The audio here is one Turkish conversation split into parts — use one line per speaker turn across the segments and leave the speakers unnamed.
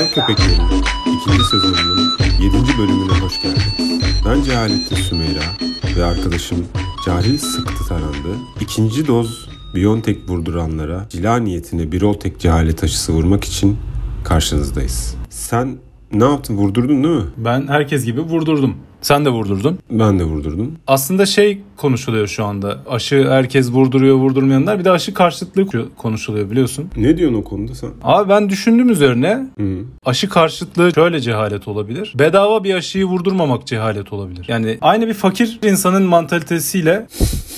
Cahil Köpeklerin 2. sezonunun 7. bölümüne hoş geldiniz. Ben Cehalettin Sümeyra ve arkadaşım Cahil Sıktı Tarandı. 2. doz BioNTech vurduranlara cila niyetine Biroltek cehalet aşısı vurmak için karşınızdayız. Sen ne yaptın? Vurdurdun değil mi?
Ben herkes gibi vurdurdum. Sen de vurdurdun.
Ben de vurdurdum.
Aslında konuşuluyor şu anda. Aşı herkes vurduruyor, vurdurmayanlar. Bir de aşı karşıtlığı konuşuluyor biliyorsun.
Ne diyorsun o konuda sen?
Abi ben düşündüm üzerine. Aşı karşıtlığı şöyle cehalet olabilir. Bedava bir aşıyı vurdurmamak cehalet olabilir. Yani aynı bir fakir insanın mantalitesiyle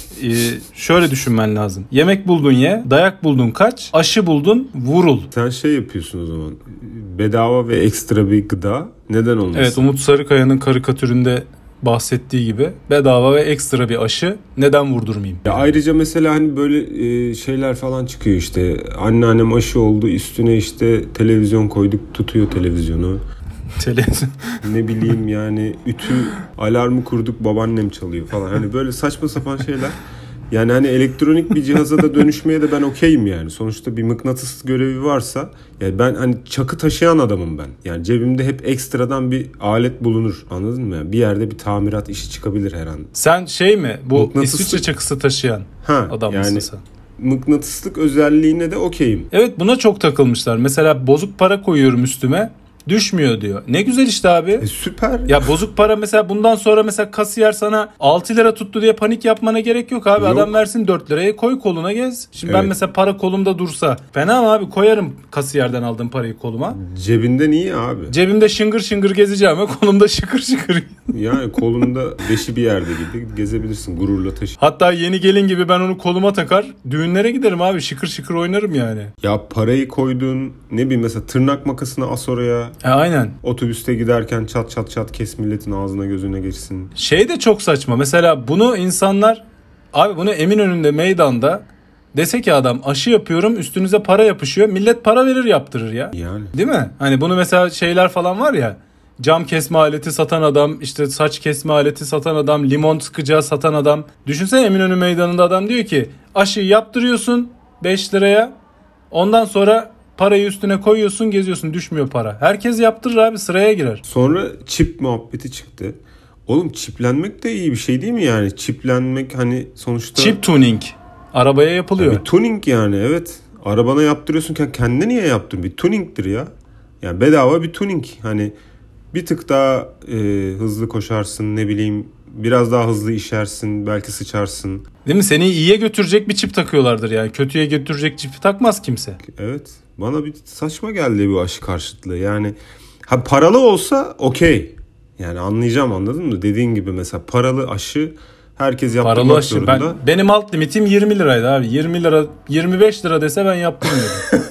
şöyle düşünmen lazım. Yemek buldun ye, dayak buldun kaç, aşı buldun vurul.
Sen yapıyorsun o zaman. Bedava ve ekstra bir gıda neden olmasın?
Evet, Umut Sarıkaya'nın karikatüründe bahsettiği gibi bedava ve ekstra bir aşı neden vurdurmayayım?
Ya ayrıca mesela hani böyle şeyler falan çıkıyor işte. Anneannem aşı oldu, üstüne işte televizyon koyduk, tutuyor televizyonu.
Televizyon.
Ne bileyim yani ütü alarmı kurduk, babaannem çalıyor falan. Hani böyle saçma sapan şeyler. Yani hani elektronik bir cihaza da dönüşmeye de ben okeyim yani. Sonuçta bir mıknatıs görevi varsa yani ben hani çakı taşıyan adamım ben. Yani cebimde hep ekstradan bir alet bulunur. Anladın mı? Yani bir yerde bir tamirat işi çıkabilir her an.
Sen mi? Bu İsviçre çakısı taşıyan adam
yani
mısın sen?
Mıknatıslık özelliğine de okeyim.
Evet, buna çok takılmışlar. Mesela bozuk para koyuyorum üstüme. Düşmüyor diyor. Ne güzel işte abi.
Süper.
Ya bozuk para mesela bundan sonra mesela kasiyer sana 6 lira tuttu diye panik yapmana gerek yok abi. Yok. Adam versin 4 liraya koy koluna gez. Şimdi evet. Ben mesela para kolumda dursa fena mı abi? Koyarım kasiyerden aldığım parayı koluma.
Cebinde niye abi?
Cebimde şıngır şıngır gezeceğim ve kolumda şıkır şıkır.
Yani kolunda beşi bir yerde gibi gezebilirsin, gururla taşı.
Hatta yeni gelin gibi ben onu koluma takar düğünlere giderim abi, şıkır şıkır oynarım yani.
Ya parayı koydun, ne bileyim mesela tırnak makasını as oraya.
Aynen.
Otobüste giderken çat çat çat kes, milletin ağzına gözüne geçsin.
De çok saçma. Mesela bunu insanlar abi bunu Eminönü'nde meydanda dese ki adam aşı yapıyorum üstünüze para yapışıyor. Millet para verir yaptırır ya.
Yani.
Değil mi? Hani bunu mesela şeyler falan var ya. Cam kesme aleti satan adam, işte saç kesme aleti satan adam, limon sıkacağı satan adam. Düşünsene Eminönü meydanında adam diyor ki aşıyı yaptırıyorsun 5 liraya. Ondan sonra parayı üstüne koyuyorsun, geziyorsun, düşmüyor para. Herkes yaptırır abi, sıraya girer.
Sonra çip muhabbeti çıktı. Oğlum çiplenmek de iyi bir şey değil mi yani? Çiplenmek hani sonuçta...
Chip tuning. Arabaya yapılıyor.
Bir tuning yani, evet. Arabana yaptırıyorsun, kendine niye yaptın? Bir tuningdir ya. Yani bedava bir tuning. Hani bir tık daha hızlı koşarsın, ne bileyim biraz daha hızlı işersin, belki sıçarsın.
Değil mi? Seni iyiye götürecek bir çip takıyorlardır yani. Kötüye götürecek çipi takmaz kimse.
Evet. Bana bir saçma geldi bu aşı karşıtlığı. Yani paralı olsa okey. Yani anlayacağım, anladın mı? Dediğin gibi mesela paralı aşı herkes yaptırmak paralı aşı zorunda.
Benim alt limitim 20 liraydı abi. 20 lira 25 lira dese ben yaptırmıyordum.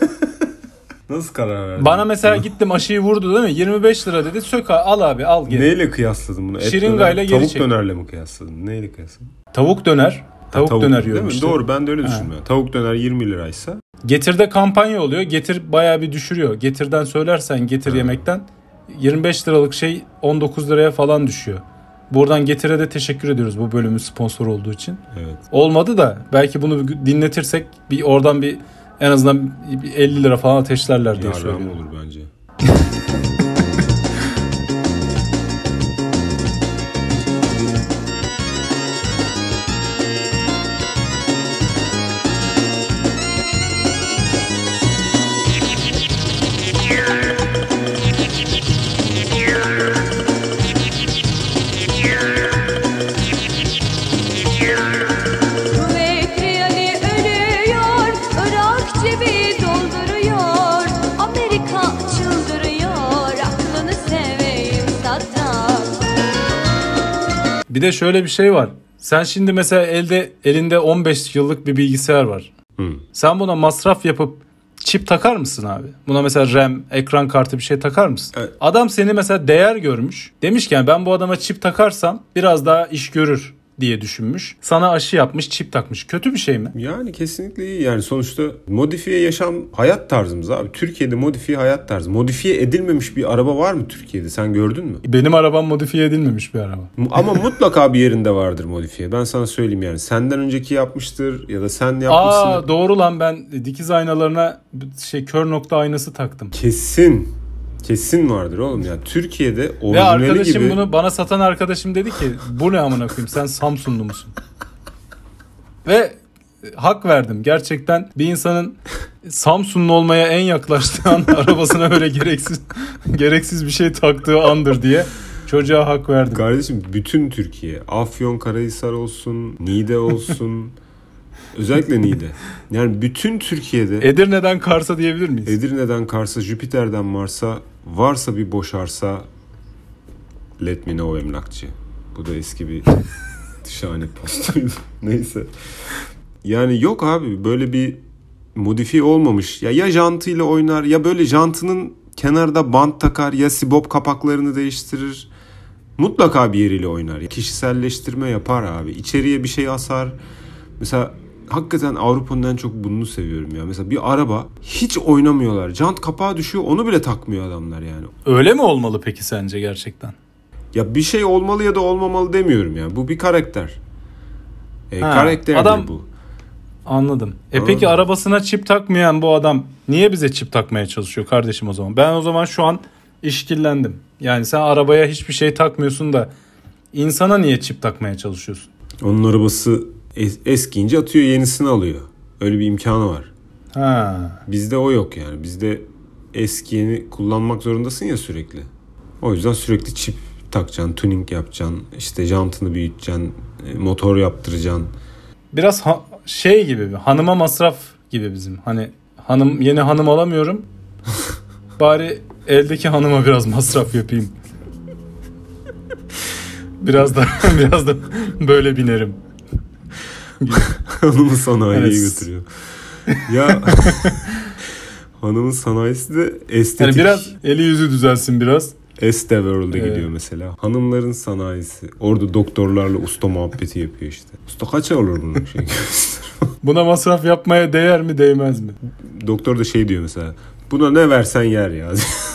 Nasıl karar verdin?
Bana mesela gittim aşıyı vurdu değil mi? 25 lira dedi. Sök al abi, al geri.
Neyle kıyasladın bunu?
Şırıngayla geri çek.
Tavuk dönerle mi kıyasladın? Neyle kıyasladın?
Tavuk döner. Tavuk döner yiyorum işte.
Doğru, ben de öyle düşünmüyorum. Tavuk döner 20 liraysa.
Getir'de kampanya oluyor. Getir bayağı bir düşürüyor. Getir'den söylersen Getir yemekten 25 liralık şey 19 liraya falan düşüyor. Buradan Getir'e de teşekkür ediyoruz bu bölümün sponsor olduğu için.
Evet.
Olmadı da belki bunu dinletirsek bir oradan bir en azından 50 lira falan ateşlerler diye söylüyorum.
Yararlı olur bence.
Bir de şöyle bir şey var. Sen şimdi mesela elinde 15 yıllık bir bilgisayar var. Sen buna masraf yapıp çip takar mısın abi? Buna mesela RAM, ekran kartı bir şey takar mısın?
Evet.
Adam seni mesela değer görmüş. Demiş ki yani ben bu adama çip takarsam biraz daha iş görür diye düşünmüş. Sana aşı yapmış, çip takmış. Kötü bir şey mi?
Yani kesinlikle iyi. Yani sonuçta modifiye yaşam hayat tarzımız abi. Türkiye'de modifiye hayat tarzı. Modifiye edilmemiş bir araba var mı Türkiye'de? Sen gördün mü?
Benim arabam modifiye edilmemiş bir araba.
Ama mutlaka bir yerinde vardır modifiye. Ben sana söyleyeyim yani. Senden önceki yapmıştır ya da sen yapmışsın.
Doğru lan, ben dikiz aynalarına kör nokta aynası taktım.
Kesin. Kesin vardır oğlum ya. Türkiye'de
Ve
orijinali
arkadaşım
gibi.
bunu bana satan arkadaşım dedi ki bu ne amına koyayım, sen Samsunlu musun? Ve hak verdim. Gerçekten bir insanın Samsunlu olmaya en yaklaştığı an arabasına böyle gereksiz bir şey taktığı andır diye çocuğa hak verdim.
Kardeşim bütün Türkiye, Afyonkarahisar olsun, Niğde olsun, özellikle Niğde. Yani bütün Türkiye'de
Edirne'den Kars'a diyebilir miyiz?
Edirne'den Kars'a, Jüpiter'den Mars'a, varsa bir boş arsa, let me know emlakçı. Bu da eski bir şahane postuydu. Neyse. Yani yok abi, böyle bir modifiye olmamış. Ya jantıyla oynar, ya böyle jantının kenarda bant takar, ya sibop kapaklarını değiştirir. Mutlaka bir yeriyle oynar. Kişiselleştirme yapar abi. İçeriye bir şey asar. Mesela hakikaten Avrupa'nın en çok bununu seviyorum ya. Mesela bir araba hiç oynamıyorlar. Jant kapağı düşüyor, onu bile takmıyor adamlar yani.
Öyle mi olmalı peki sence gerçekten?
Ya bir şey olmalı ya da olmamalı demiyorum yani. Bu bir karakter. Karakterdir
adam...
bu.
Anladım. Peki arabasına çip takmayan bu adam niye bize çip takmaya çalışıyor kardeşim o zaman? Ben o zaman şu an işkillendim. Yani sen arabaya hiçbir şey takmıyorsun da insana niye çip takmaya çalışıyorsun?
Onun arabası eskiyince atıyor, yenisini alıyor. Öyle bir imkanı var.
Ha.
Bizde o yok yani. Bizde eskiyeni kullanmak zorundasın ya sürekli. O yüzden sürekli çip takacaksın, tuning yapacaksın, işte jantını büyüteceksin, motor yaptıracaksın.
Biraz şey gibi, hanıma masraf gibi bizim. Hani yeni hanım alamıyorum. Bari eldeki hanıma biraz masraf yapayım. Biraz da böyle binerim.
Hanımın sanayiye
Evet.
götürüyor. Ya hanımın sanayisi de estetik.
Yani biraz eli yüzü düzelsin biraz.
Este World'a gidiyor mesela. Hanımların sanayisi. Orada doktorlarla usta muhabbeti yapıyor işte. Usta kaça olur bunun şey?
Buna masraf yapmaya değer mi değmez mi?
Doktor da şey diyor mesela. Buna ne versen yer ya.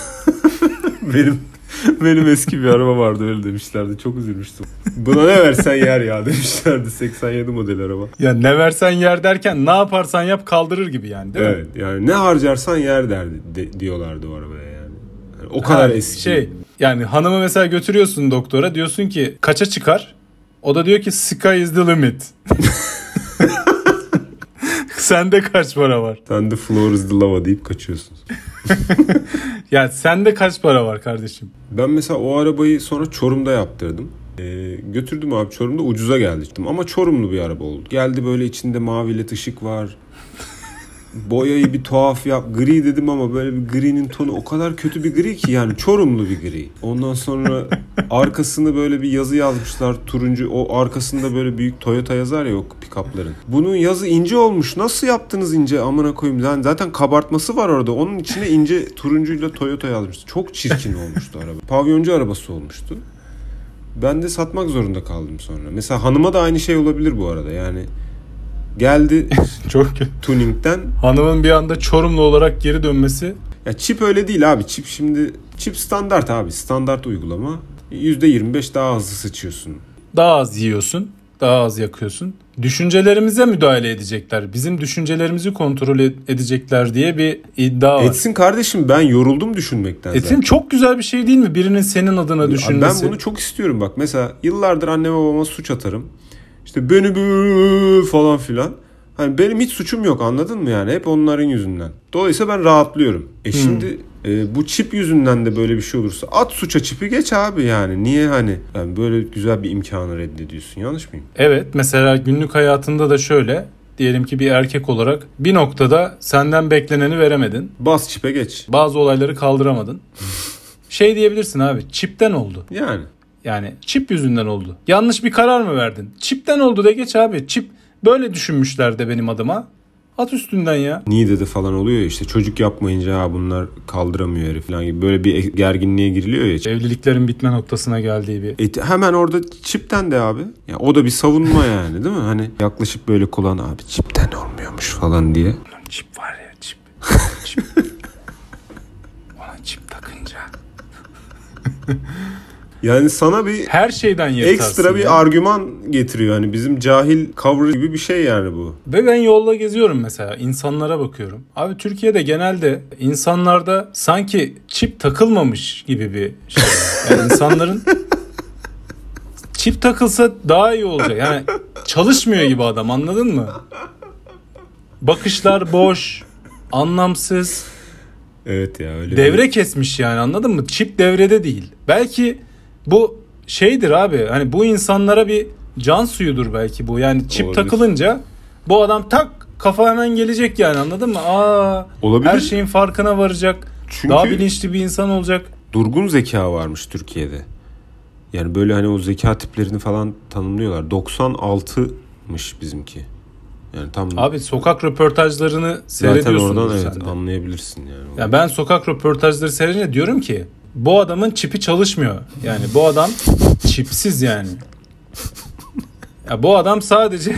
Benim eski bir araba vardı, öyle demişlerdi. Çok üzülmüştüm. Buna ne versen yer ya demişlerdi. 87 model araba.
Ya ne versen yer derken ne yaparsan yap kaldırır gibi yani, değil mi?
Evet, yani ne harcarsan yer diyorlardı o arabaya yani. O kadar eski.
Yani hanımı mesela götürüyorsun doktora, diyorsun ki kaça çıkar? O da diyor ki sky is the limit. Sende kaç para var?
Sen de floor is the lava deyip kaçıyorsun.
Yani sende kaç para var kardeşim?
Ben mesela o arabayı sonra Çorum'da yaptırdım. Götürdüm abi, Çorum'da ucuza geldi. Ama Çorumlu bir araba oldu. Geldi böyle, içinde mavi led ışık var. Boyayı bir tuhaf gri dedim ama böyle bir grinin tonu o kadar kötü bir gri ki, yani Çorumlu bir gri. Ondan sonra arkasında böyle bir yazı yazmışlar turuncu, o arkasında böyle büyük Toyota yazar ya o pick-up'ların. Bunun yazı ince olmuş. Nasıl yaptınız ince amına koyayım? Yani zaten kabartması var orada. Onun içine ince turuncuyla Toyota yazmıştı. Çok çirkin olmuştu araba. Pavyoncu arabası olmuştu. Ben de satmak zorunda kaldım sonra. Mesela hanıma da aynı şey olabilir bu arada. Yani geldi
Çok kötü.
tuning'den.
Hanımın bir anda Çorumlu olarak geri dönmesi.
Ya çip öyle değil abi. Çip standart abi. Standart uygulama. %25 daha hızlı sıçıyorsun.
Daha az yiyorsun, daha az yakıyorsun. Düşüncelerimize müdahale edecekler. Bizim düşüncelerimizi kontrol edecekler diye bir iddia var.
Etsin kardeşim, ben yoruldum düşünmekten
Etsin
zaten.
çok güzel bir şey değil mi? Birinin senin adına düşünmesi.
Ben bunu çok istiyorum bak. Mesela yıllardır anneme babama suç atarım. İşte beni bu falan filan. Hani benim hiç suçum yok, anladın mı yani? Hep onların yüzünden. Dolayısıyla ben rahatlıyorum. Şimdi bu çip yüzünden de böyle bir şey olursa at suça çipi geç abi yani. Niye hani yani böyle güzel bir imkanı reddediyorsun, yanlış mıyım?
Evet, mesela günlük hayatında da şöyle. Diyelim ki bir erkek olarak bir noktada senden bekleneni veremedin.
Bas çipe geç.
Bazı olayları kaldıramadın. Şey diyebilirsin abi, çipten oldu. Yani çip yüzünden oldu. Yanlış bir karar mı verdin? Çipten oldu de geç abi. Çip böyle düşünmüşler de benim adıma. At üstünden ya.
Niğde'de falan oluyor ya, işte çocuk yapmayınca bunlar kaldıramıyor herif falan gibi böyle bir gerginliğe giriliyor ya.
Evliliklerin bitme noktasına geldiği bir.
Hemen orada çipten de abi. Ya o da bir savunma yani, değil mi? Hani yaklaşıp böyle kulağına abi çipten olmuyormuş falan diye.
Çip var ya, çip. Ona çip takınca.
Yani sana bir
Her şeyden yırtarsın.
ekstra bir argüman getiriyor. Yani bizim cahil cover gibi bir şey yani bu.
Ve ben yolda geziyorum mesela. İnsanlara bakıyorum. Abi Türkiye'de genelde insanlarda sanki çip takılmamış gibi bir şey var. Yani insanların çip takılsa daha iyi olacak. Yani çalışmıyor gibi adam, anladın mı? Bakışlar boş, anlamsız.
Evet ya öyle.
Devre kesmiş yani, anladın mı? Çip devrede değil. Belki bu şeydir abi. Hani bu insanlara bir can suyudur belki bu. Yani çip
Olabilir.
takılınca bu adam tak kafa hemen gelecek yani, anladın mı?
Olabilir.
Her şeyin farkına varacak.
Çünkü
daha bilinçli bir insan olacak.
durgun zeka varmış Türkiye'de. Yani böyle hani o zeka tiplerini falan tanımlıyorlar. 96'mış bizimki. Yani tam
Abi sokak röportajlarını
zaten
seyrediyorsundur
oradan
sen
evet
de.
anlayabilirsin yani.
Ya ben sokak röportajları seyredince diyorum ki bu adamın çipi çalışmıyor. Yani bu adam çipsiz yani. Ya bu adam sadece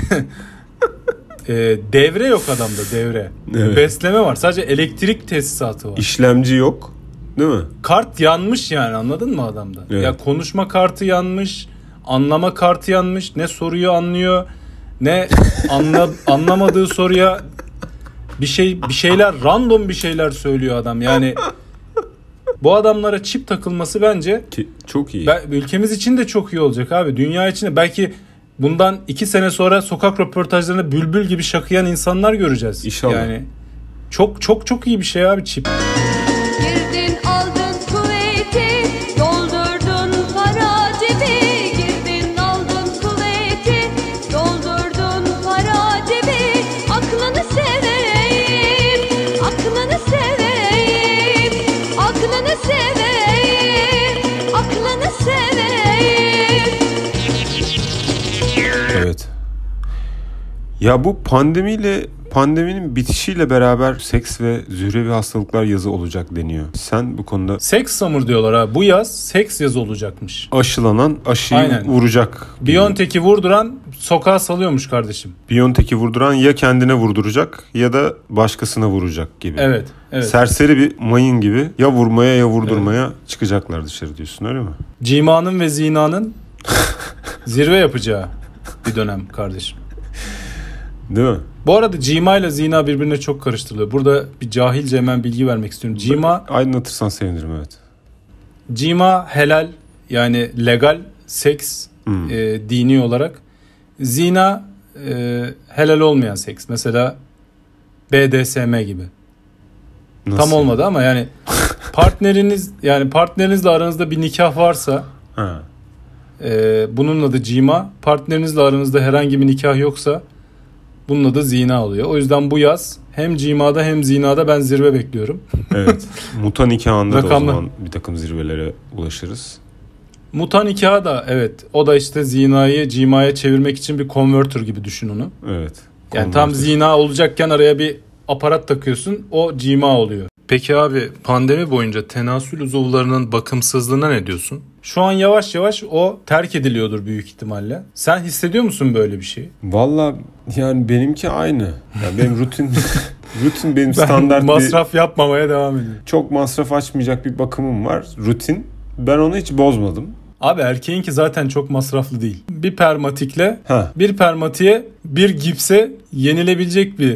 devre yok adamda, devre.
Evet.
Besleme var. Sadece elektrik tesisatı var.
İşlemci yok, değil mi?
Kart yanmış yani, anladın mı adamda?
Evet.
Ya konuşma kartı yanmış, anlama kartı yanmış. Ne soruyu anlıyor, ne anlamadığı soruya bir şeyler random bir şeyler söylüyor adam. Yani bu adamlara çip takılması bence
Ki çok iyi.
ülkemiz için de çok iyi olacak abi. Dünya için de belki bundan 2 sene sonra sokak röportajlarında bülbül gibi şakıyan insanlar göreceğiz.
İnşallah.
Yani çok çok çok iyi bir şey abi çip.
Girdin aldın kuvveti, doldurdun para cebi. Girdin aldın kuvveti, doldurdun para cebi. Aklını seveyim, aklını seveyim, aklını seveyim, aklını seveyim.
Evet. Ya bu pandeminin bitişiyle beraber seks ve zührevi hastalıklar yazı olacak deniyor. Sen bu konuda
Seks summer diyorlar ha. Bu yaz seks yazı olacakmış.
aşılanan aşıyı
Aynen.
vuracak.
BioNTech'i vurduran sokağa salıyormuş kardeşim.
BioNTech'i vurduran ya kendine vurduracak ya da başkasına vuracak gibi.
Evet. Evet.
Serseri bir mayın gibi ya vurmaya ya vurdurmaya çıkacaklar dışarı diyorsun, öyle mi?
Cimanın ve zinanın zirve yapacağı bir dönem kardeşim.
Değil mi?
Bu arada cima ile zina birbirine çok karıştırılıyor. Burada bir cahilce hemen bilgi vermek istiyorum.
Aydınlatırsan sevinirim, evet.
Cima helal, yani legal seks dini olarak. Zina helal olmayan seks. Mesela BDSM gibi.
Nasıl
Tam
yani?
olmadı ama yani partnerinizle aranızda bir nikah varsa
Ha.
bunun adı cima. Partnerinizle aranızda herhangi bir nikah yoksa bunun adı zina oluyor. O yüzden bu yaz hem cimada hem zinada ben zirve bekliyorum.
Evet. Muta nikahında da o
Rakamlı.
zaman bir takım zirvelere ulaşırız.
Muta nikahı da evet. O da işte zinayı cimaya çevirmek için bir converter gibi düşün onu.
Evet.
Yani tam zina olacakken araya bir aparat takıyorsun. O cima oluyor. Peki abi pandemi boyunca tenasül uzuvlarının bakımsızlığına ne diyorsun? Şu an yavaş yavaş o terk ediliyordur büyük ihtimalle. Sen hissediyor musun böyle bir şey?
Valla yani benimki aynı. Yani benim rutin benim standart
Masraf yapmamaya devam ediyorum.
çok masraf açmayacak bir bakımım var. Rutin. Ben onu hiç bozmadım.
Abi erkeğinki zaten çok masraflı değil. Bir permatikle
Ha.
bir permatiğe bir gipse yenilebilecek bir...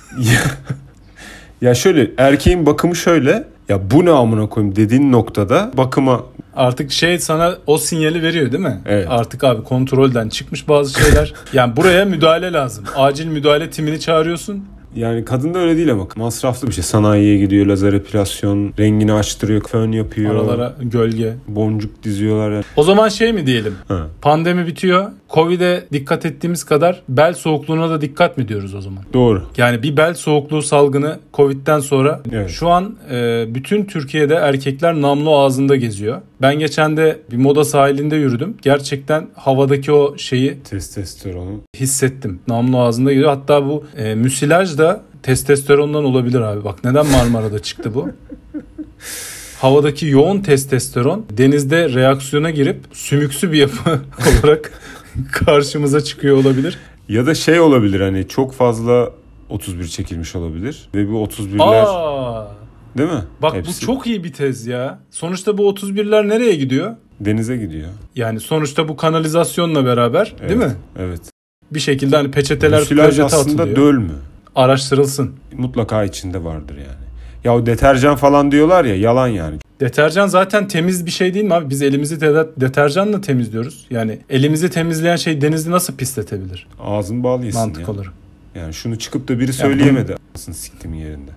Ya şöyle, erkeğin bakımı şöyle. Ya bu ne amına koyayım dediğin noktada bakıma
Artık sana o sinyali veriyor değil mi?
Evet.
Artık abi kontrolden çıkmış bazı şeyler. Yani buraya müdahale lazım. Acil müdahale timini çağırıyorsun.
yani kadında öyle değil ama masraflı bir şey. Sanayiye gidiyor, lazer epilasyon, rengini açtırıyor, fön yapıyor.
Aralara gölge.
Boncuk diziyorlar yani.
O zaman şey mi diyelim?
Ha.
Pandemi bitiyor. Covid'e dikkat ettiğimiz kadar bel soğukluğuna da dikkat mi diyoruz o zaman?
Doğru.
Yani bir bel soğukluğu salgını Covid'den sonra
Evet.
şu an bütün Türkiye'de erkekler namlu ağzında geziyor. Ben geçen de bir moda sahilinde yürüdüm. Gerçekten havadaki o şeyi
Testosteronu.
hissettim. Namlu ağzında geziyor. Hatta bu müsilaj da testosterondan olabilir abi. Bak neden Marmara'da çıktı bu? Havadaki yoğun testosteron denizde reaksiyona girip sümüksü bir yapı olarak karşımıza çıkıyor olabilir.
Ya da şey olabilir, hani çok fazla 31 çekilmiş olabilir. Ve bu 31'ler
Aa,
değil mi?
bak
Hepsi.
bu çok iyi bir tez ya. Sonuçta bu 31'ler nereye gidiyor?
Denize gidiyor.
Yani sonuçta bu kanalizasyonla beraber
Evet,
değil mi?
Evet.
Bir şekilde hani peçeteler
Müsilaj
klozete
aslında
atılıyor.
döl mü?
Araştırılsın.
Mutlaka içinde vardır yani. Ya o deterjan falan diyorlar ya, yalan yani.
Deterjan zaten temiz bir şey değil mi abi? Biz elimizi deterjanla temizliyoruz. Yani elimizi temizleyen şey denizi nasıl pisletebilir?
Ağzın bal yesin
Mantık
ya.
olarak.
Yani şunu çıkıp da biri söyleyemedi. Aslında siktimin yerinde.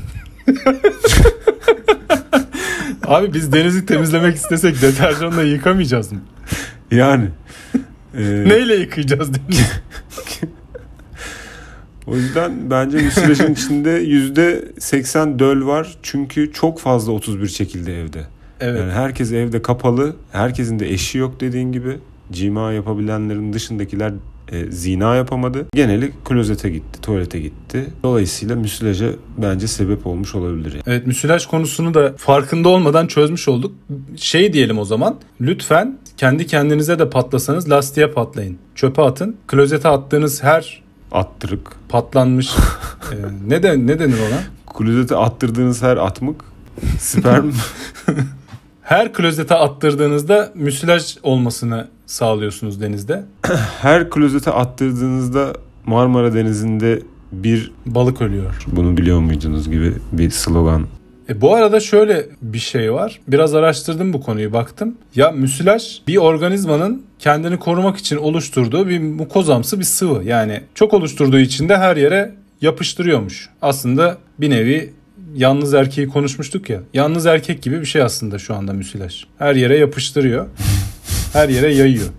Abi biz denizi temizlemek istesek deterjanla yıkamayacağız mı?
Yani.
Neyle yıkayacağız denizi?
O yüzden bence müsilajın içinde %80 döl var. Çünkü çok fazla 31 çekildi evde.
Evet.
Yani herkes evde kapalı. Herkesin de eşi yok dediğin gibi. Cima yapabilenlerin dışındakiler zina yapamadı. Geneli klozete gitti, tuvalete gitti. Dolayısıyla müsilaja bence sebep olmuş olabilir. Yani.
Evet, müsilaj konusunu da farkında olmadan çözmüş olduk. Şey diyelim o zaman. Lütfen kendi kendinize de patlasanız lastiğe patlayın. Çöpe atın. Klozete attığınız her
Attırık.
patlanmış ne denir ona?
Klozete attırdığınız her atmık sperm.
Her klozete attırdığınızda müsilaj olmasını sağlıyorsunuz denizde.
Her klozete attırdığınızda Marmara Denizi'nde bir
Balık ölüyor.
bunu biliyor muydunuz gibi bir slogan.
Bu arada şöyle bir şey var. Biraz araştırdım bu konuyu, baktım. Ya müsilaj bir organizmanın kendini korumak için oluşturduğu bir mukozamsı bir sıvı. Yani çok oluşturduğu için de her yere yapıştırıyormuş. Aslında bir nevi yalnız erkeği konuşmuştuk ya. Yalnız erkek gibi bir şey aslında şu anda müsilaj. Her yere yapıştırıyor. Her yere yayıyor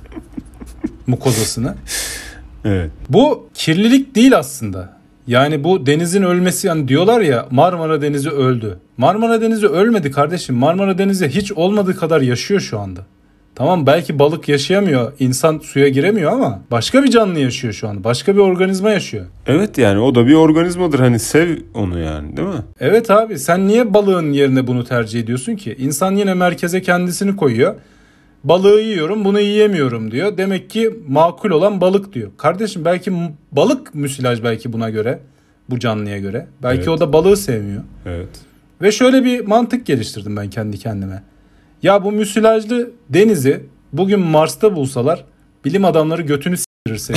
mukozasını.
Evet.
Bu kirlilik değil aslında. Yani bu denizin ölmesi, yani diyorlar ya Marmara Denizi öldü. Marmara Denizi ölmedi kardeşim. Marmara Denizi hiç olmadığı kadar yaşıyor şu anda. Tamam, belki balık yaşayamıyor, insan suya giremiyor ama başka bir canlı yaşıyor şu anda. Başka bir organizma yaşıyor.
Evet, yani o da bir organizmadır, hani sev onu yani, değil mi?
Evet abi, sen niye balığın yerine bunu tercih ediyorsun ki? İnsan yine merkeze kendisini koyuyor. Balığı yiyorum, bunu yiyemiyorum diyor. Demek ki makul olan balık diyor. Kardeşim belki balık müsilaj, belki buna göre, bu canlıya göre. Belki
Evet.
o da balığı sevmiyor.
Evet.
Ve şöyle bir mantık geliştirdim ben kendi kendime. Ya bu müsilajlı denizi bugün Mars'ta bulsalar bilim adamları götünü s**rirse.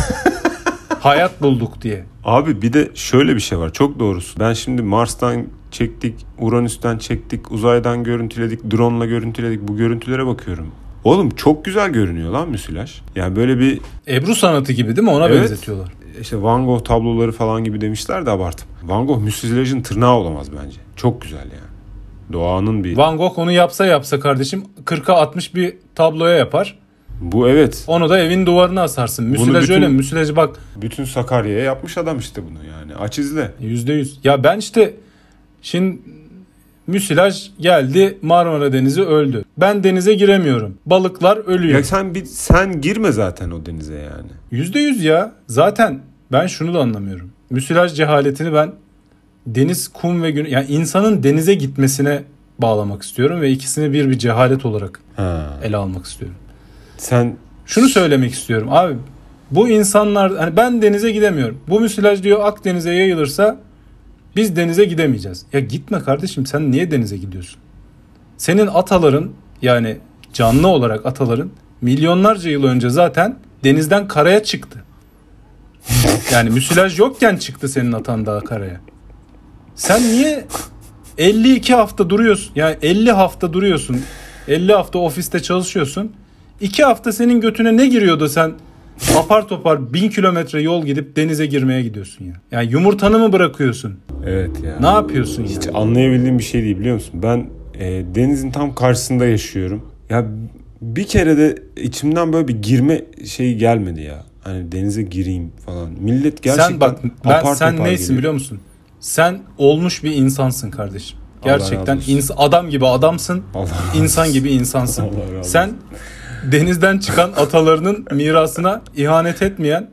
Hayat bulduk diye.
Abi bir de şöyle bir şey var, çok doğrusu. Ben şimdi Mars'tan çektik, Uranüs'ten çektik, uzaydan görüntüledik, drone'la görüntüledik. Bu görüntülere bakıyorum. Oğlum çok güzel görünüyor lan müsilaj. Yani böyle bir...
Ebru sanatı gibi değil mi? Ona
Evet.
benzetiyorlar.
İşte Van Gogh tabloları falan gibi demişler de abartıp. Van Gogh müsilajın tırnağı olamaz bence. Çok güzel yani. Doğanın bir...
Van Gogh onu yapsa kardeşim 40'a 60 bir tabloya yapar.
Bu evet.
Onu da evin duvarına asarsın. Müsilaj
bütün-
öyle mi? Müsilajı bak
Bütün Sakarya'ya yapmış adam işte bunu yani. Aç izle.
%100. Ya ben işte şimdi müsilaj geldi, Marmara Denizi öldü. Ben denize giremiyorum. Balıklar ölüyor.
Ya sen girme zaten o denize yani.
%100 ya. Zaten ben şunu da anlamıyorum. Müsilaj cehaletini ben deniz, kum ve gün, yani insanın denize gitmesine bağlamak istiyorum ve ikisini bir cehalet olarak ele almak istiyorum.
Sen
Şunu söylemek istiyorum abi. Bu insanlar, hani ben denize gidemiyorum. Bu müsilaj diyor Akdeniz'e yayılırsa biz denize gidemeyeceğiz. Ya gitme kardeşim, sen niye denize gidiyorsun? Senin ataların, yani canlı olarak ataların milyonlarca yıl önce zaten denizden karaya çıktı. Yani müsilaj yokken çıktı senin atan daha karaya. Sen niye 52 hafta duruyorsun? Yani 50 hafta duruyorsun. 50 hafta ofiste çalışıyorsun. 2 hafta senin götüne ne giriyordu, sen apar topar 1000 kilometre yol gidip denize girmeye gidiyorsun ya. Yani yumurtanı mı bırakıyorsun?
evet ya.
Ne yapıyorsun ya?
Hiç anlayabildiğim bir şey değil, biliyor musun? Ben denizin tam karşısında yaşıyorum. Ya bir kere de içimden böyle bir girme şeyi gelmedi ya. Hani denize gireyim falan. Millet gerçekten
Sen bak, sen neysin
geliyor.
biliyor musun? Sen olmuş bir insansın kardeşim. Gerçekten
razı olsun.
adam gibi adamsın.
Allah razı
İnsan
olsun.
gibi insansın.
Allah razı olsun.
Sen denizden çıkan atalarının mirasına ihanet etmeyen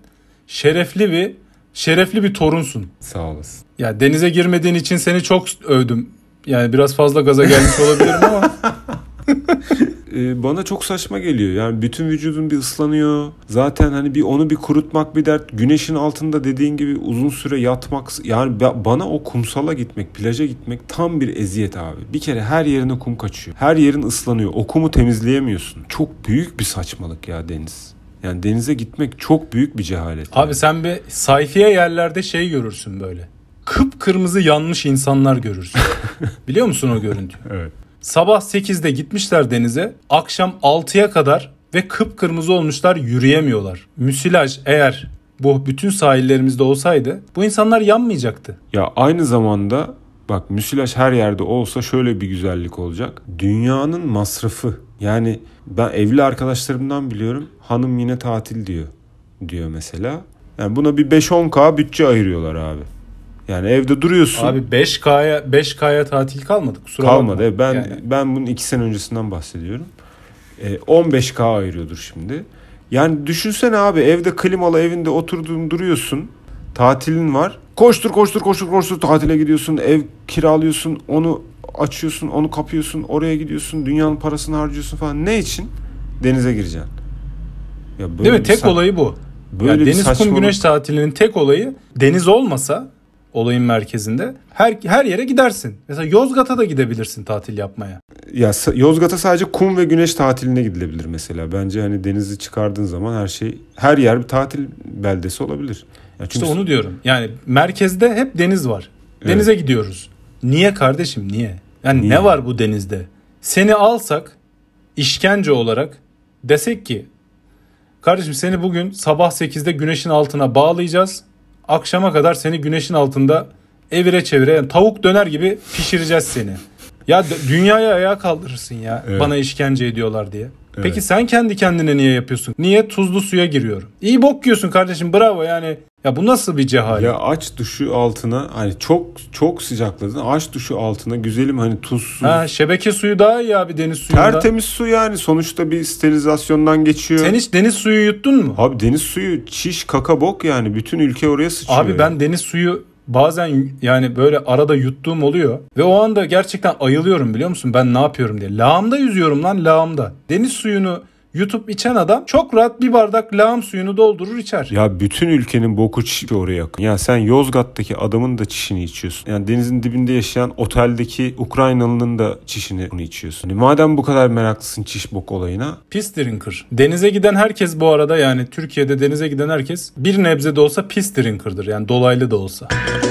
şerefli bir torunsun.
Sağ olasın.
Ya denize girmediğin için seni çok övdüm. Yani biraz fazla gaza gelmiş olabilirim ama
bana çok saçma geliyor. Yani bütün vücudun bir ıslanıyor. Zaten hani onu bir kurutmak bir dert. Güneşin altında dediğin gibi uzun süre yatmak. Yani bana o kumsala gitmek, plaja gitmek tam bir eziyet abi. Bir kere her yerine kum kaçıyor. Her yerin ıslanıyor. O kumu temizleyemiyorsun. Çok büyük bir saçmalık ya deniz. Yani denize gitmek çok büyük bir cehalet.
Abi yani. Sen bir sayfiye yerlerde şey görürsün böyle. Kıpkırmızı yanmış insanlar görürsün. Biliyor musun o görüntüyü?
Evet.
Sabah 8'de gitmişler denize. Akşam 6'ya kadar ve kıpkırmızı olmuşlar, yürüyemiyorlar. Müsilaj eğer bu bütün sahillerimizde olsaydı bu insanlar yanmayacaktı.
Ya aynı zamanda bak müsilaj her yerde olsa şöyle bir güzellik olacak. Dünyanın masrafı. Yani ben evli arkadaşlarımdan biliyorum. Hanım yine tatil diyor mesela. Yani buna bir 5-10K bütçe ayırıyorlar abi. Yani evde duruyorsun.
Abi 5K'ya tatil kalmadı. Kusura
kalmadı.
bakma.
Ben bunun 2 sene öncesinden bahsediyorum. 15K ayırıyordur şimdi. Yani düşünsene abi, evde klimalı evinde oturdun duruyorsun. Tatilin var. Koştur tatile gidiyorsun. Ev kiralıyorsun. Onu açıyorsun. Onu kapıyorsun. Oraya gidiyorsun. Dünyanın parasını harcıyorsun falan. Ne için? Denize gireceksin.
Ya böyle değil mi? Tek olayı bu. Yani deniz, kum, güneş tatilinin tek olayı deniz olmasa olayın merkezinde her yere gidersin. Mesela Yozgat'a da gidebilirsin tatil yapmaya.
Ya Yozgat'a sadece kum ve güneş tatiline gidilebilir mesela. Bence hani denizi çıkardığın zaman her yer bir tatil beldesi olabilir.
Ya çünkü İşte onu diyorum. Yani merkezde hep deniz var. Denize evet. Gidiyoruz. Niye kardeşim, niye? Yani niye? Ne var bu denizde? Seni alsak işkence olarak desek ki kardeşim seni bugün sabah 8'de güneşin altına bağlayacağız. Akşama kadar seni güneşin altında evire çevire yani tavuk döner gibi pişireceğiz seni. Ya dünyaya ayağa kaldırırsın ya, evet. Bana işkence ediyorlar diye. Evet. Peki sen kendi kendine niye yapıyorsun? Niye tuzlu suya giriyorum? İyi bok yiyorsun kardeşim, bravo yani. Ya bu nasıl bir cehalet?
Ya aç duşu altına, hani çok sıcakladın. Aç duşu altına güzelim, hani tuzsuz.
Şebeke suyu daha iyi abi deniz suyunda.
Tertemiz su yani, sonuçta bir sterilizasyondan geçiyor.
Sen hiç deniz suyu yuttun mu?
Abi deniz suyu çiş kaka bok yani, bütün ülke oraya sıçıyor.
Abi ben deniz suyu bazen yani böyle arada yuttuğum oluyor. Ve o anda gerçekten ayılıyorum, biliyor musun? Ben ne yapıyorum diye. Lağımda yüzüyorum lan, lağımda. Deniz suyunu yutup içen adam çok rahat bir bardak lağım suyunu doldurur içer. Ya
bütün ülkenin boku çişi oraya akın. Ya sen Yozgat'taki adamın da çişini içiyorsun. Yani denizin dibinde yaşayan oteldeki Ukraynalı'nın da çişini içiyorsun. Yani madem bu kadar meraklısın çiş bok olayına.
Pis drinker. Denize giden herkes bu arada, yani Türkiye'de denize giden herkes bir nebze de olsa pis drinker'dır. Yani dolaylı da olsa.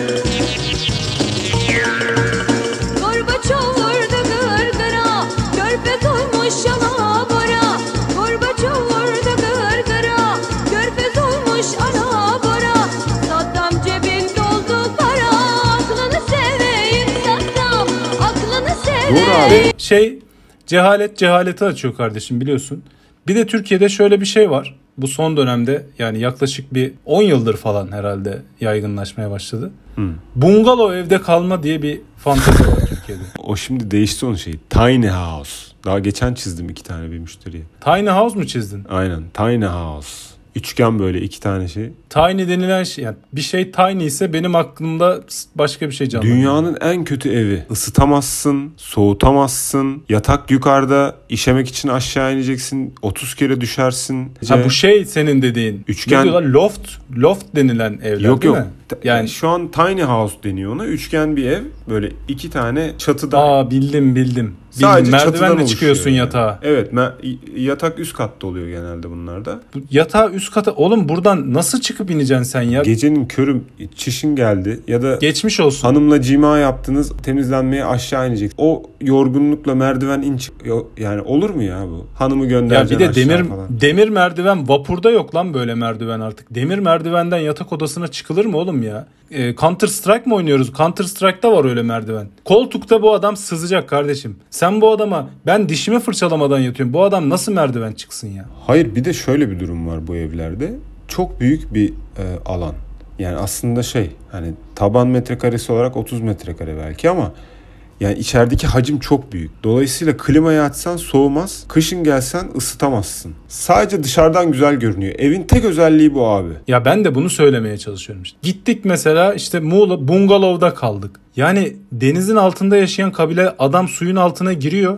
Cehaleti açıyor kardeşim, biliyorsun. Bir de Türkiye'de şöyle bir şey var. Bu son dönemde, yani yaklaşık bir 10 yıldır falan herhalde yaygınlaşmaya başladı. Bungalov evde kalma diye bir fantezi var Türkiye'de.
O şimdi değişti onun şeyi. Tiny house. Daha geçen çizdim 2 tane bir müşteriye.
Tiny house mu çizdin?
Aynen. Tiny house. Üçgen böyle 2 tane şey.
Tiny denilen şey, yani bir şey tiny ise benim aklımda başka bir şey canlanıyor.
Dünyanın en kötü evi. Isıtamazsın, soğutamazsın. Yatak yukarıda, işemek için aşağı ineceksin. 30 kere düşersin.
Ha, bu şey senin dediğin.
Üçgen.
Ne diyorlar? Loft denilen evler,
yok,
değil
mi? Yani şu an tiny house deniyor ona. Üçgen bir ev. Böyle 2 tane çatıda.
Bildim.
Sadece
merdivenle çıkıyorsun
yani.
Yatağa.
Evet, yatak üst katta oluyor genelde bunlarda.
Bu yatağı üst kata, oğlum buradan nasıl çıkıp ineceksin sen ya?
Gecenin körü çişin geldi ya da
geçmiş olsun.
Hanımla cima yaptınız, temizlenmeye aşağı inecek. O yorgunlukla merdiven yani olur mu ya bu? Hanımı göndereceksin aşağı falan.
Ya bir de demir merdiven, vapurda yok lan böyle merdiven artık. Demir merdivenden yatak odasına çıkılır mı oğlum ya? Counter Strike mı oynuyoruz? Counter Strike'da var öyle merdiven. Koltukta bu adam sızacak kardeşim. Sen bu adama, ben dişimi fırçalamadan yatıyorum, bu adam nasıl merdiven çıksın ya?
Hayır, bir de şöyle bir durum var bu evlerde. Çok büyük bir alan. Yani aslında hani taban metrekaresi olarak 30 metrekare belki, ama yani içerideki hacim çok büyük. Dolayısıyla klimayı açsan soğumaz. Kışın gelsen ısıtamazsın. Sadece dışarıdan güzel görünüyor. Evin tek özelliği bu abi.
Ya ben de bunu söylemeye çalışıyorum işte. Gittik mesela işte Muğla bungalovda kaldık. Yani denizin altında yaşayan kabile, adam suyun altına giriyor.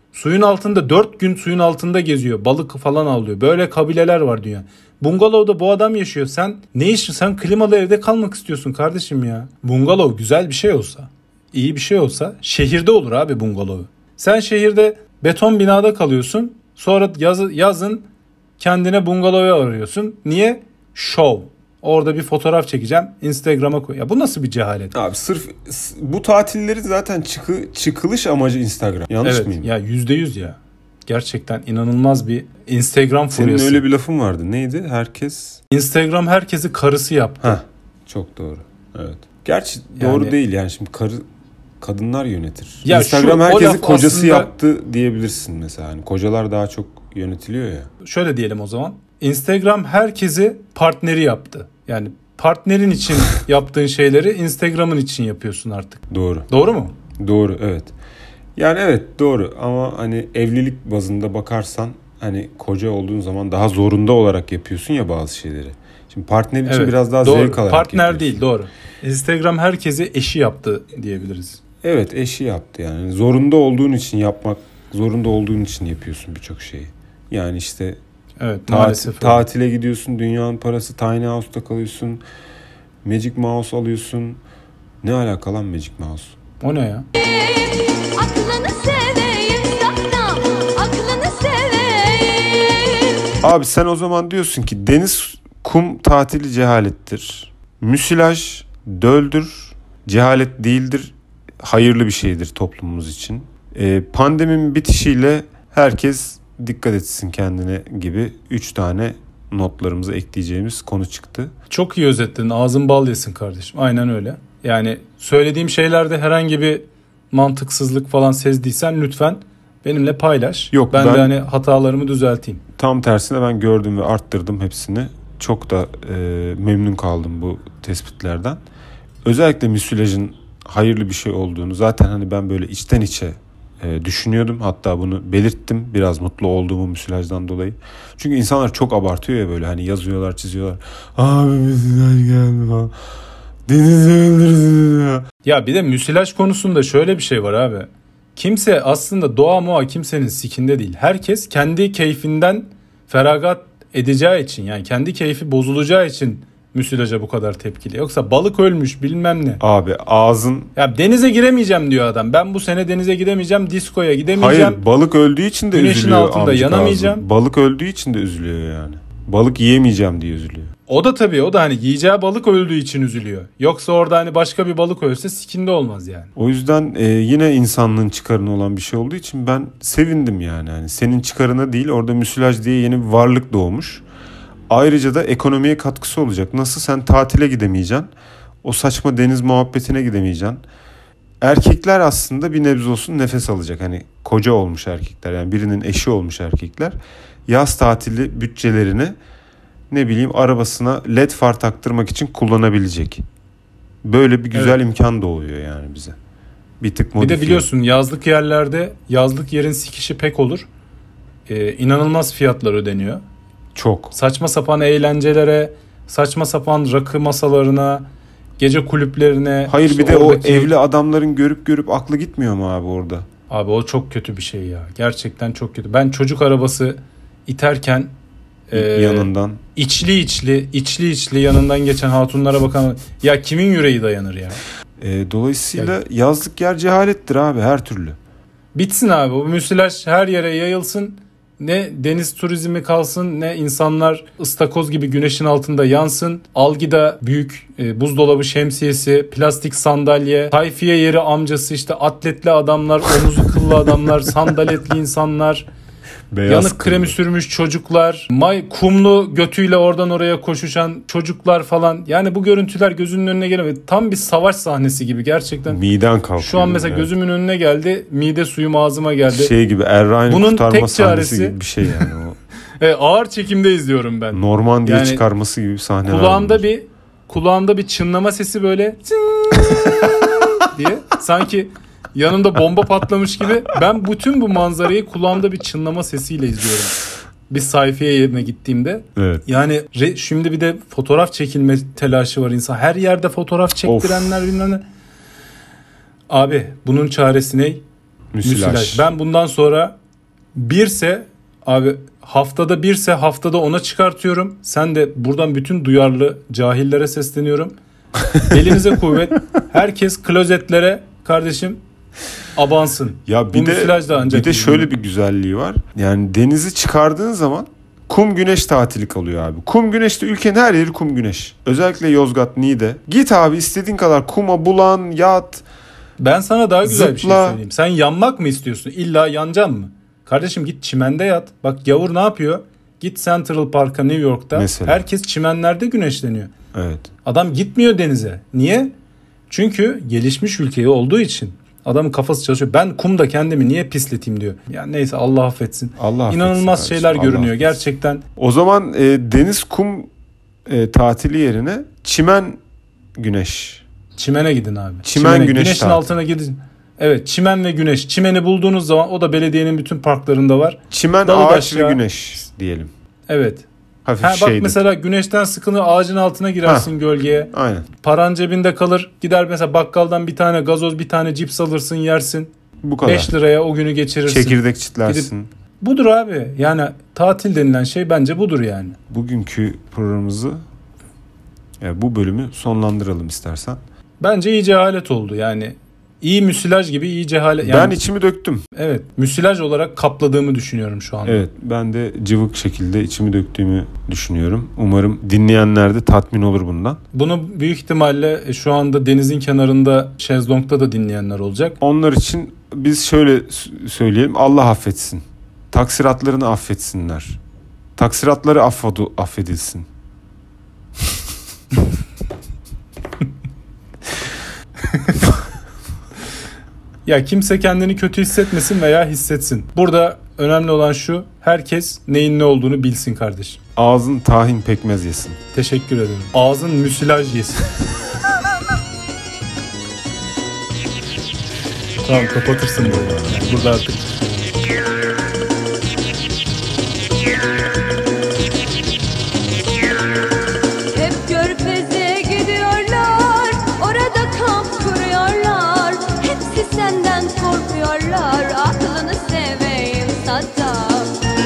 Suyun altında 4 gün suyun altında geziyor. Balık falan avlıyor. Böyle kabileler var dünya. Bungalovda bu adam yaşıyor. Sen ne işin? Sen klimalı evde kalmak istiyorsun kardeşim ya. Bungalov güzel bir şey olsa, iyi bir şey olsa şehirde olur abi bungalovu. Sen şehirde beton binada kalıyorsun. Sonra yazın kendine bungalova arıyorsun. Niye? Show. Orada bir fotoğraf çekeceğim. Instagram'a koy. Ya bu nasıl bir cehalet?
Abi sırf bu tatilleri zaten çıkılış amacı Instagram. Yanlış
Evet,
mıyım?
ya %100 ya. Gerçekten inanılmaz bir Instagram
Senin
furyası.
öyle bir lafın vardı. Neydi? Herkes...
Instagram herkesi karısı yaptı.
Heh, çok doğru. Evet. Gerçi doğru değil yani şimdi kadınlar yönetir.
Ya
Instagram
o
herkesi
laf
kocası
aslında...
yaptı diyebilirsin mesela. Hani kocalar daha çok yönetiliyor ya.
Şöyle diyelim o zaman. Instagram herkesi partneri yaptı. Yani partnerin için yaptığın şeyleri Instagram'ın için yapıyorsun artık.
Doğru.
Doğru mu?
Doğru, evet. Yani evet doğru ama hani evlilik bazında bakarsan hani koca olduğun zaman daha zorunda olarak yapıyorsun ya bazı şeyleri. Şimdi partner için biraz daha
doğru.
zevk alarak
Partner
yapıyorsun.
değil, doğru. Instagram herkesi eşi yaptı diyebiliriz.
Evet, eşi yaptı yani. Zorunda olduğun için yapıyorsun birçok şeyi. Yani işte
Evet, maalesef.
tatile gidiyorsun, dünyanın parası, tiny house'ta kalıyorsun. Magic Mouse alıyorsun. Ne alaka lan Magic Mouse?
O ne ya?
Aklını seveyim sana, aklını seveyim.
Abi sen o zaman diyorsun ki deniz, kum tatili cehalettir. Müsilaj döldür, cehalet değildir, hayırlı bir şeydir toplumumuz için. Pandeminin bitişiyle herkes dikkat etsin kendine gibi 3 tane notlarımıza ekleyeceğimiz konu çıktı.
Çok iyi özetledin. Ağzın bal yesin kardeşim. Aynen öyle. Yani söylediğim şeylerde herhangi bir mantıksızlık falan sezdiysen lütfen benimle paylaş.
Yok,
ben
ben-
de hani hatalarımı düzelteyim.
Tam tersine ben gördüm ve arttırdım hepsini. Çok da memnun kaldım bu tespitlerden. Özellikle müsilajın hayırlı bir şey olduğunu zaten hani ben böyle içten içe düşünüyordum. Hatta bunu belirttim biraz mutlu olduğumu müsilajdan dolayı. Çünkü insanlar çok abartıyor ya böyle hani yazıyorlar, çiziyorlar. Abi müsilaj geldi falan. Denizi öldürdü ya.
Ya bir de müsilaj konusunda şöyle bir şey var abi. Kimse aslında doğa kimsenin sikinde değil. Herkes kendi keyfinden feragat edeceği için, yani kendi keyfi bozulacağı için müsilaja bu kadar tepkili. Yoksa balık ölmüş bilmem ne.
Abi ağzın...
Ya denize giremeyeceğim diyor adam. Ben bu sene denize gidemeyeceğim, diskoya gidemeyeceğim.
Hayır, balık öldüğü için de
Güneşin
üzülüyor
altında
amcık
yanamayacağım.
ağzın. Balık öldüğü için de üzülüyor yani. Balık yiyemeyeceğim diye üzülüyor.
O da tabii, o da hani yiyeceği balık öldüğü için üzülüyor. Yoksa orada hani başka bir balık ölse sikinde olmaz yani.
O yüzden yine insanlığın çıkarına olan bir şey olduğu için ben sevindim yani. Yani senin çıkarına değil, orada müsilaj diye yeni bir varlık doğmuş. Ayrıca da ekonomiye katkısı olacak. Nasıl sen tatile gidemeyeceksin? O saçma deniz muhabbetine gidemeyeceksin. Erkekler aslında bir nebze olsun nefes alacak. Hani koca olmuş erkekler, yani birinin eşi olmuş erkekler. Yaz tatili bütçelerini ne bileyim arabasına led far taktırmak için kullanabilecek. Böyle bir güzel imkan doğuyor yani bize. Bir tık modifiye.
Bir de biliyorsun yazlık yerlerde yazlık yerin sikişi pek olur. İnanılmaz fiyatlar ödeniyor.
Çok.
Saçma sapan eğlencelere, saçma sapan rakı masalarına, gece kulüplerine.
Hayır
işte
bir de
oradaki...
o evli adamların görüp aklı gitmiyor mu abi orada?
Abi o çok kötü bir şey ya. Gerçekten çok kötü. Ben çocuk arabası iterken
yanından.
içli yanından geçen hatunlara bakan, ya kimin yüreği dayanır ya?
Dolayısıyla yazlık yer cehalettir abi her türlü.
Bitsin abi, bu müsilaj her yere yayılsın. Ne deniz turizmi kalsın, ne insanlar ıstakoz gibi güneşin altında yansın. Algida büyük buzdolabı şemsiyesi, plastik sandalye, tayfiye yeri amcası, işte atletli adamlar, omuzu kıllı adamlar, sandaletli insanlar,
Beyaz
yanık kremi sürmüş çocuklar, kumlu götüyle oradan oraya koşuşan çocuklar falan. Yani bu görüntüler gözünün önüne geliyor. Tam bir savaş sahnesi gibi gerçekten.
Miden kalkıyor.
Şu an mesela gözümün önüne geldi. Mide suyum ağzıma geldi.
Şey gibi Erray'ın
Bunun
kurtarma
tek
sahnesi
çaresi-
gibi bir şey yani o.
Ağır çekimde izliyorum ben.
Normandiya
Yani
çıkarması gibi bir sahne var.
Kulağımda bir çınlama sesi böyle diye, sanki yanımda bomba patlamış gibi. Ben bütün bu manzarayı kulağımda bir çınlama sesiyle izliyorum. Bir sayfiye yerine gittiğimde.
Evet.
Yani şimdi bir de fotoğraf çekilme telaşı var insan. Her yerde fotoğraf çektirenler bilmem ne. Abi bunun çaresi ne? Müsilaj. Ben bundan sonra Birse abi, haftada birse haftada 10'a çıkartıyorum. Sen de buradan bütün duyarlı cahillere sesleniyorum. Elinize kuvvet. Herkes klozetlere kardeşim abansın.
Ya
Bu müsilaj da ancak
bir de
bizim
şöyle bir güzelliği var. Yani denizi çıkardığın zaman kum güneş tatili kalıyor abi. Kum güneşte ülkenin her yeri kum güneş. Özellikle Yozgat, Niğde. Git abi istediğin kadar kuma bulan, yat.
Ben sana daha güzel bir şey
Zıpla.
söyleyeyim. Sen yanmak mı istiyorsun? İlla yanacaksın mı? Kardeşim git çimende yat. Bak gavur ne yapıyor? Git Central Park'a New York'ta.
Mesela.
Herkes çimenlerde güneşleniyor.
Evet.
Adam gitmiyor denize. Niye? Çünkü gelişmiş ülke olduğu için. Adamın kafası çalışıyor. Ben kumda kendimi niye pisleteyim diyor. Yani neyse Allah affetsin.
Allah affetsin
İnanılmaz
kardeşim,
şeyler
Allah
görünüyor
affetsin.
gerçekten.
O zaman deniz kum tatili yerine çimen güneş.
Çimene gidin abi.
Çimen güneş
Güneşin
tatili.
altına gidin. Evet, çimen ve güneş. Çimeni bulduğunuz zaman o da belediyenin bütün parklarında var.
Çimen,
Dalı
ağaç
aşağı.
ve güneş diyelim.
Evet.
Hafif
Ha, bak
şeydi.
mesela güneşten sıkılır ağacın altına girersin gölgeye.
Aynen.
Paran cebinde kalır. Gider mesela bakkaldan bir tane gazoz, bir tane cips alırsın, yersin.
Bu kadar.
5 liraya o günü geçirirsin.
Çekirdek çitlersin.
Budur abi. Yani tatil denilen şey bence budur yani.
Bugünkü programımızı bu bölümü sonlandıralım istersen.
Bence iyi cehalet oldu yani. İyi müsilaj gibi iyi cehalet.
Ben
Yani,
içimi döktüm.
evet, müsilaj olarak kapladığımı düşünüyorum şu anda.
Evet, ben de cıvık şekilde içimi döktüğümü düşünüyorum. Umarım dinleyenler de tatmin olur bundan.
Bunu büyük ihtimalle şu anda denizin kenarında şezlongda da dinleyenler olacak.
Onlar için biz şöyle söyleyelim. Allah affetsin. Taksiratlarını affetsinler. Taksiratları affedilsin.
Ya kimse kendini kötü hissetmesin veya hissetsin. Burada önemli olan şu: herkes neyin ne olduğunu bilsin kardeşim.
Ağzın tahin pekmez yesin.
Teşekkür ederim. Ağzın müsilaj yesin. Tamam, kapatırsın burada. Yani burada artık.
Hep Körfez'e gidiyorlar, orada kamp kuruyorlar. Hepsi senden korkuyorlar, aklını seveyim Saddam.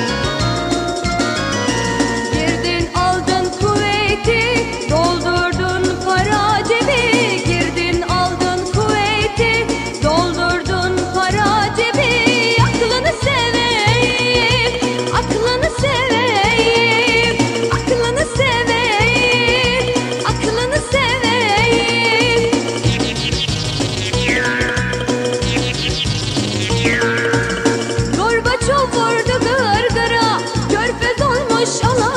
Girdin aldın kuvveti, doldurdun para cebi. Girdin aldın kuvveti, doldurdun para cebi. Aklını seveyim, aklını seveyim, aklını seveyim, aklını seveyim. Gorbaçov vurdu gırgıra, Körfez olmuş ala